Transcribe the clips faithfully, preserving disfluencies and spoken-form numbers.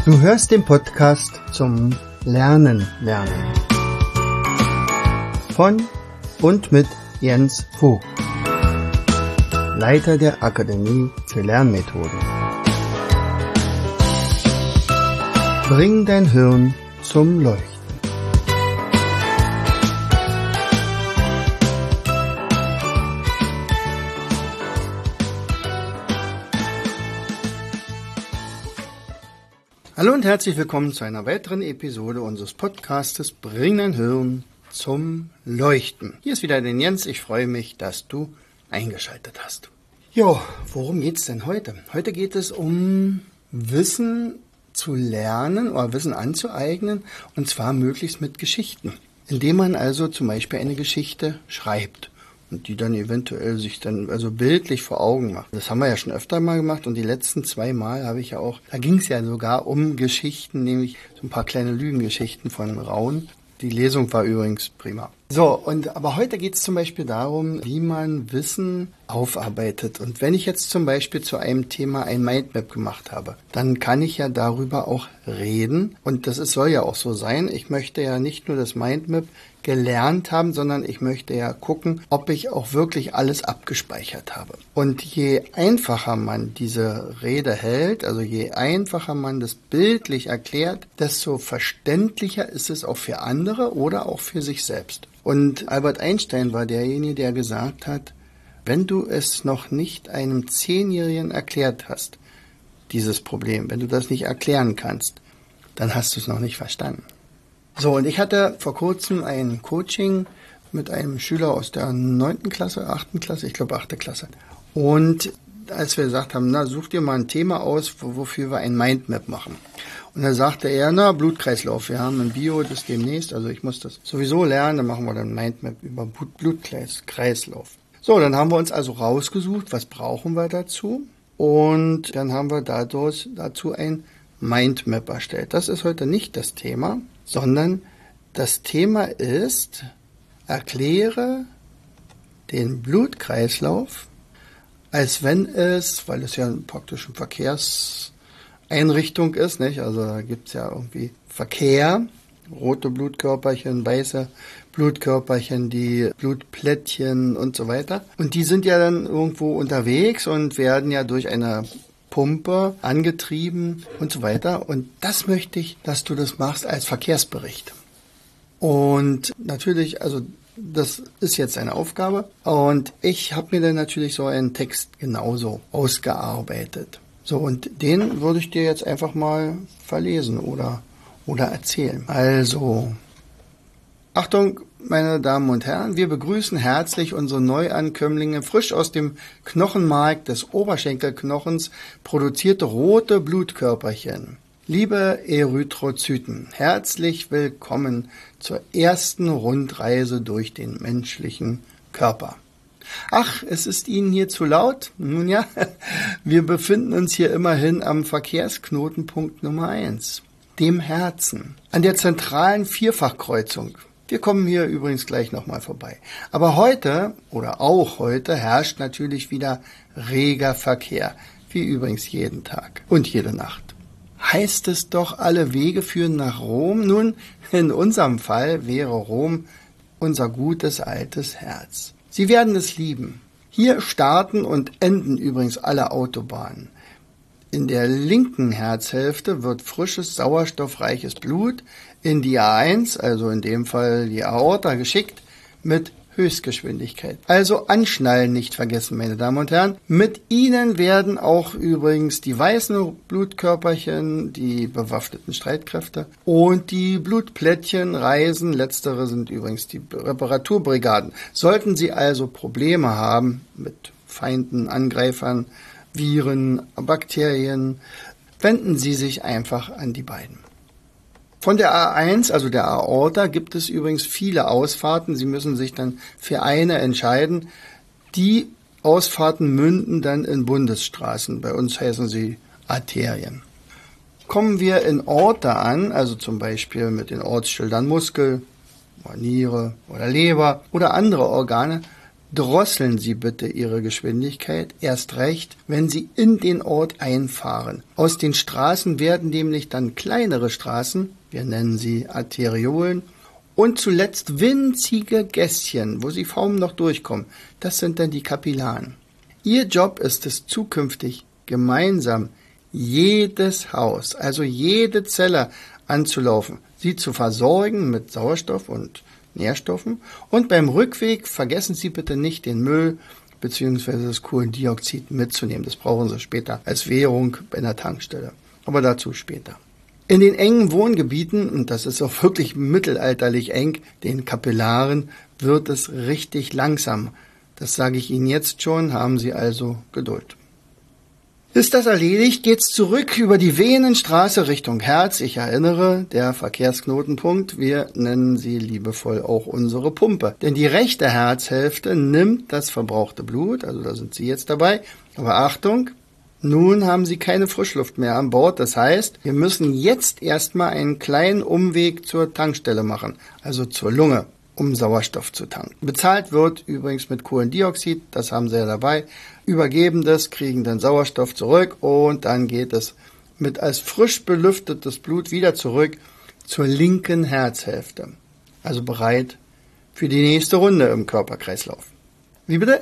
Du hörst den Podcast zum Lernen lernen von und mit Jens Vogt, Leiter der Akademie für Lernmethoden. Bring dein Hirn zum Leuchten. Hallo und herzlich willkommen zu einer weiteren Episode unseres Podcastes Bring dein Hirn zum Leuchten. Hier ist wieder der Jens, ich freue mich, dass du eingeschaltet hast. Jo, worum geht's denn heute? Heute geht es um Wissen zu lernen oder Wissen anzueignen, und zwar möglichst mit Geschichten. Indem man also zum Beispiel eine Geschichte schreibt und die dann eventuell sich dann also bildlich vor Augen macht. Das haben wir ja schon öfter mal gemacht, und die letzten zwei Mal habe ich ja auch, da ging es ja sogar um Geschichten, nämlich so ein paar kleine Lügengeschichten von Rauen. Die Lesung war übrigens prima. So, und aber heute geht es zum Beispiel darum, wie man Wissen aufarbeitet. Und wenn ich jetzt zum Beispiel zu einem Thema ein Mindmap gemacht habe, dann kann ich ja darüber auch reden. Und das ist, soll ja auch so sein. Ich möchte ja nicht nur das Mindmap gelernt haben, sondern ich möchte ja gucken, ob ich auch wirklich alles abgespeichert habe. Und je einfacher man diese Rede hält, also je einfacher man das bildlich erklärt, desto verständlicher ist es auch für andere oder auch für sich selbst. Und Albert Einstein war derjenige, der gesagt hat, wenn du es noch nicht einem Zehnjährigen erklärt hast, dieses Problem, wenn du das nicht erklären kannst, dann hast du es noch nicht verstanden. So, und ich hatte vor kurzem ein Coaching mit einem Schüler aus der neunten Klasse, achten Klasse, ich glaube achte Klasse. Und als wir gesagt haben, na, such dir mal ein Thema aus, wofür wir ein Mindmap machen. Und dann sagte er, na, Blutkreislauf, wir haben ein Bio das demnächst, also ich muss das sowieso lernen, dann machen wir dann ein Mindmap über Blutkreislauf. So, dann haben wir uns also rausgesucht, was brauchen wir dazu, und dann haben wir dadurch, dazu ein Mindmap erstellt. Das ist heute nicht das Thema, sondern das Thema ist, erkläre den Blutkreislauf, als wenn es, weil es ja praktisch eine Verkehrseinrichtung ist, nicht? Also da gibt es ja irgendwie Verkehr, rote Blutkörperchen, weiße Blutkörperchen, die Blutplättchen und so weiter. Und die sind ja dann irgendwo unterwegs und werden ja durch eine Pumpe angetrieben und so weiter. Und das möchte ich, dass du das machst als Verkehrsbericht. Und natürlich, also das ist jetzt eine Aufgabe. Und ich habe mir dann natürlich so einen Text genauso ausgearbeitet. So, und den würde ich dir jetzt einfach mal verlesen oder, oder erzählen. Also, Achtung, meine Damen und Herren, wir begrüßen herzlich unsere Neuankömmlinge, frisch aus dem Knochenmark des Oberschenkelknochens produzierte rote Blutkörperchen. Liebe Erythrozyten, herzlich willkommen zur ersten Rundreise durch den menschlichen Körper. Ach, es ist Ihnen hier zu laut? Nun ja, wir befinden uns hier immerhin am Verkehrsknotenpunkt Nummer eins, dem Herzen, an der zentralen Vierfachkreuzung. Wir kommen hier übrigens gleich nochmal vorbei. Aber heute, oder auch heute, herrscht natürlich wieder reger Verkehr, wie übrigens jeden Tag und jede Nacht. Heißt es doch, alle Wege führen nach Rom? Nun, in unserem Fall wäre Rom unser gutes altes Herz. Sie werden es lieben. Hier starten und enden übrigens alle Autobahnen. In der linken Herzhälfte wird frisches, sauerstoffreiches Blut in die A eins, also in dem Fall die Aorta, geschickt mit Höchstgeschwindigkeit. Also anschnallen nicht vergessen, meine Damen und Herren. Mit Ihnen werden auch übrigens die weißen Blutkörperchen, die bewaffneten Streitkräfte, und die Blutplättchen reisen. Letztere sind übrigens die Reparaturbrigaden. Sollten Sie also Probleme haben mit Feinden, Angreifern, Viren, Bakterien, wenden Sie sich einfach an die beiden. Von der A eins, also der Aorta, gibt es übrigens viele Ausfahrten. Sie müssen sich dann für eine entscheiden. Die Ausfahrten münden dann in Bundesstraßen. Bei uns heißen sie Arterien. Kommen wir in Orte an, also zum Beispiel mit den Ortsschildern Muskel, oder Niere oder Leber oder andere Organe, drosseln Sie bitte Ihre Geschwindigkeit, erst recht, wenn Sie in den Ort einfahren. Aus den Straßen werden nämlich dann kleinere Straßen, wir nennen sie Arteriolen, und zuletzt winzige Gässchen, wo Sie kaum noch durchkommen. Das sind dann die Kapillaren. Ihr Job ist es zukünftig, gemeinsam jedes Haus, also jede Zelle anzulaufen, sie zu versorgen mit Sauerstoff und Nährstoffen, und beim Rückweg vergessen Sie bitte nicht den Müll bzw. das Kohlendioxid mitzunehmen. Das brauchen Sie später als Währung bei einer Tankstelle, aber dazu später. In den engen Wohngebieten, und das ist auch wirklich mittelalterlich eng, den Kapillaren, wird es richtig langsam. Das sage ich Ihnen jetzt schon, haben Sie also Geduld. Ist das erledigt, geht's zurück über die Venenstraße Richtung Herz. Ich erinnere, der Verkehrsknotenpunkt, wir nennen sie liebevoll auch unsere Pumpe. Denn die rechte Herzhälfte nimmt das verbrauchte Blut, also da sind Sie jetzt dabei. Aber Achtung, nun haben Sie keine Frischluft mehr an Bord. Das heißt, wir müssen jetzt erstmal einen kleinen Umweg zur Tankstelle machen, also zur Lunge, um Sauerstoff zu tanken. Bezahlt wird übrigens mit Kohlendioxid, das haben Sie ja dabei. Übergeben das, kriegen dann Sauerstoff zurück und dann geht es mit als frisch belüftetes Blut wieder zurück zur linken Herzhälfte. Also bereit für die nächste Runde im Körperkreislauf. Wie bitte?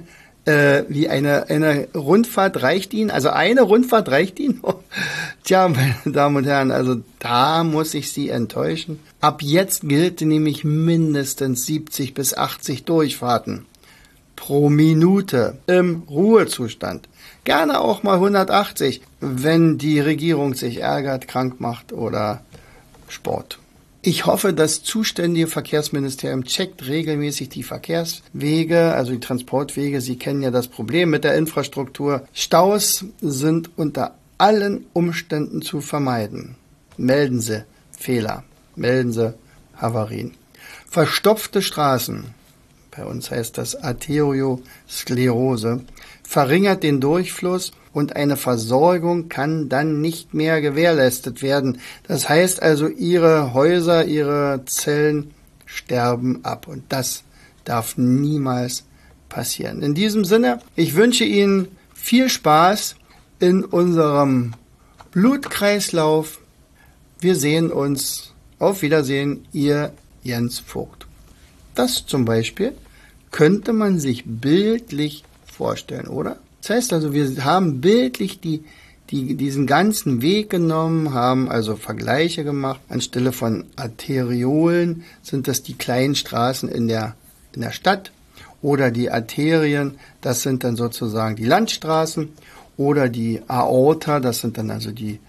äh, wie eine, eine Rundfahrt reicht Ihnen? Also eine Rundfahrt reicht Ihnen? Tja, meine Damen und Herren, also da muss ich Sie enttäuschen. Ab jetzt gilt nämlich mindestens siebzig bis achtzig Durchfahrten pro Minute im Ruhezustand. Gerne auch mal hundertachtzig, wenn die Regierung sich ärgert, krank macht oder Sport. Ich hoffe, das zuständige Verkehrsministerium checkt regelmäßig die Verkehrswege, also die Transportwege. Sie kennen ja das Problem mit der Infrastruktur. Staus sind unter allen Umständen zu vermeiden. Melden Sie Fehler, melden Sie Havarien. Verstopfte Straßen, bei uns heißt das Arteriosklerose, verringert den Durchfluss und eine Versorgung kann dann nicht mehr gewährleistet werden. Das heißt also, Ihre Häuser, Ihre Zellen sterben ab und das darf niemals passieren. In diesem Sinne, ich wünsche Ihnen viel Spaß in unserem Blutkreislauf. Wir sehen uns. Auf Wiedersehen, Ihr Jens Vogt. Das zum Beispiel könnte man sich bildlich vorstellen, oder? Das heißt also, wir haben bildlich die, die, diesen ganzen Weg genommen, haben also Vergleiche gemacht. Anstelle von Arteriolen sind das die kleinen Straßen in der, in der Stadt, oder die Arterien, das sind dann sozusagen die Landstraßen, oder die Aorta, das sind dann also die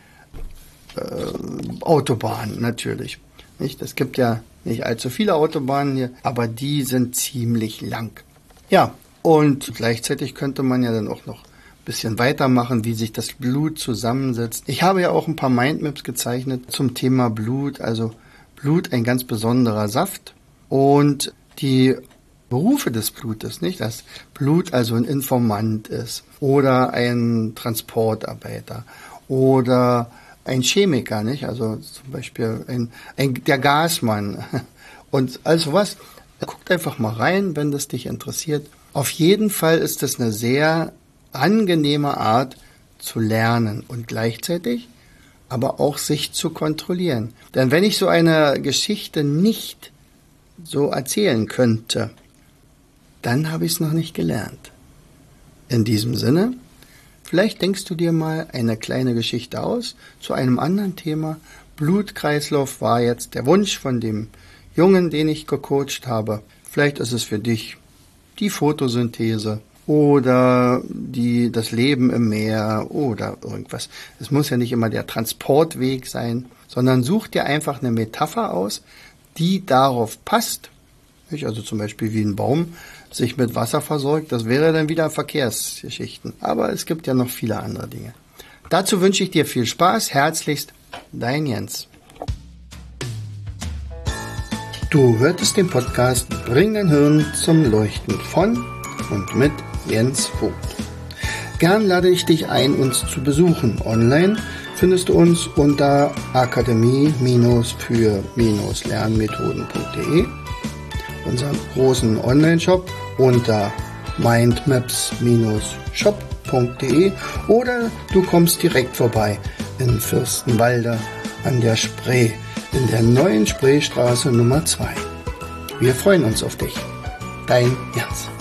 äh, Autobahnen natürlich. Nicht? Es gibt ja nicht allzu viele Autobahnen hier, aber die sind ziemlich lang. Ja, und gleichzeitig könnte man ja dann auch noch ein bisschen weitermachen, wie sich das Blut zusammensetzt. Ich habe ja auch ein paar Mindmaps gezeichnet zum Thema Blut, also Blut ein ganz besonderer Saft und die Berufe des Blutes, nicht? Dass Blut also ein Informant ist oder ein Transportarbeiter oder ein Chemiker, nicht? Also zum Beispiel ein, ein, der Gasmann und also was. Guckt einfach mal rein, wenn das dich interessiert. Auf jeden Fall ist es eine sehr angenehme Art zu lernen und gleichzeitig aber auch sich zu kontrollieren. Denn wenn ich so eine Geschichte nicht so erzählen könnte, dann habe ich es noch nicht gelernt. In diesem Sinne, vielleicht denkst du dir mal eine kleine Geschichte aus zu einem anderen Thema. Blutkreislauf war jetzt der Wunsch von dem Jungen, den ich gecoacht habe. Vielleicht ist es für dich die Photosynthese oder die, das Leben im Meer oder irgendwas. Es muss ja nicht immer der Transportweg sein, sondern such dir einfach eine Metapher aus, die darauf passt. Also zum Beispiel wie ein Baum sich mit Wasser versorgt, das wäre dann wieder Verkehrsgeschichten. Aber es gibt ja noch viele andere Dinge. Dazu wünsche ich dir viel Spaß. Herzlichst, dein Jens. Du hörtest den Podcast Bring dein Hirn zum Leuchten von und mit Jens Vogt. Gern lade ich dich ein, uns zu besuchen. Online findest du uns unter akademie für lernmethoden punkt de, unserem großen Online-Shop, unter mindmaps shop punkt de oder du kommst direkt vorbei in Fürstenwalde an der Spree, in der neuen Spreestraße Nummer zwei. Wir freuen uns auf dich. Dein Jens.